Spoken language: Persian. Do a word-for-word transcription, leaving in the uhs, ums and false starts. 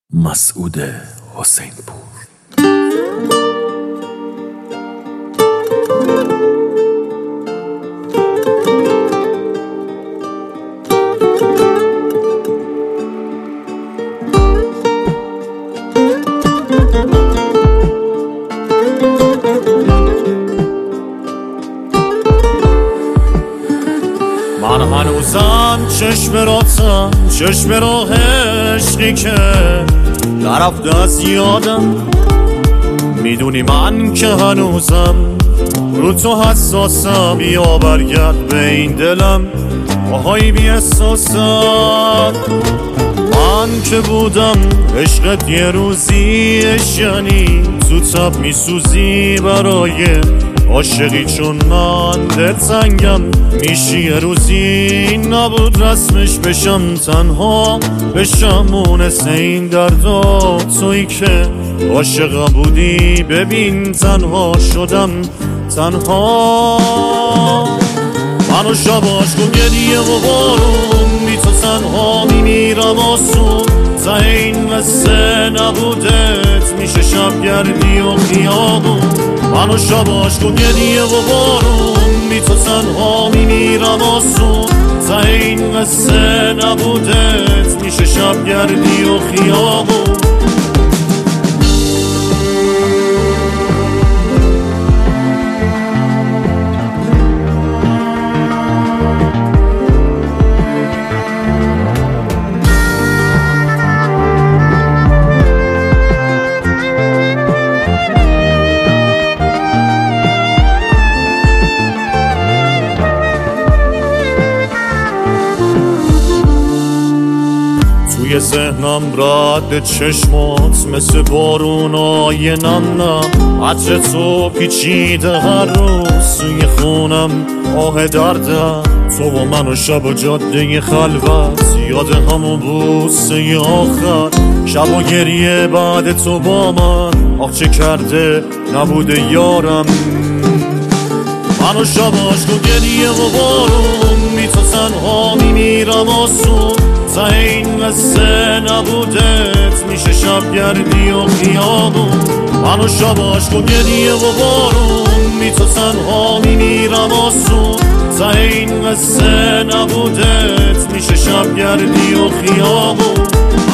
مسعود حسین پور. من هنوزم چشم راتم چشم راه عشقی که نرفته از یادم. میدونی من که هنوزم رو تو حساسم، یا برگرد به این دلم آهای بی احساسم. من که بودم عشقت یه روزی اشیانی، تو تب میسوزی برای عاشقی چون من دلتنگم. میشی یه روزی نبود رسمش بشم تنها، بشم مونس این دردا. تویی که عاشقم بودی ببین تنها شدم تنها. منو شباش کن گریه و بارون، بی تو تنها میمیرم آسون. ته این قصه نبودت میشه شب گردی و خیابون. منو شباش کن گریه و بارون، بی تو تنها میمیرم آسون. ته این قصه نبودت میشه شب گردی و خیابون. توی ذهنم رد چشمات مثل بارونای نم نم. عطر تو پیچیده هر روز توی خونم آه دردم. تو و من و شب و جاده خلوت، یاد همون بوسه آخر. شب و گریه بعد تو با من، آخ چه کرده نبوده یارم. منو شباش کن گریه و بارون، بی تو تنها میمیرم آسون. ته این قصه نبودت میشه شب گردی و خیابون. منو شباش کن گریه و بارون، بی تو تنها میمیرم آسون. ته این قصه نبودت میشه شب گردی و خیابون.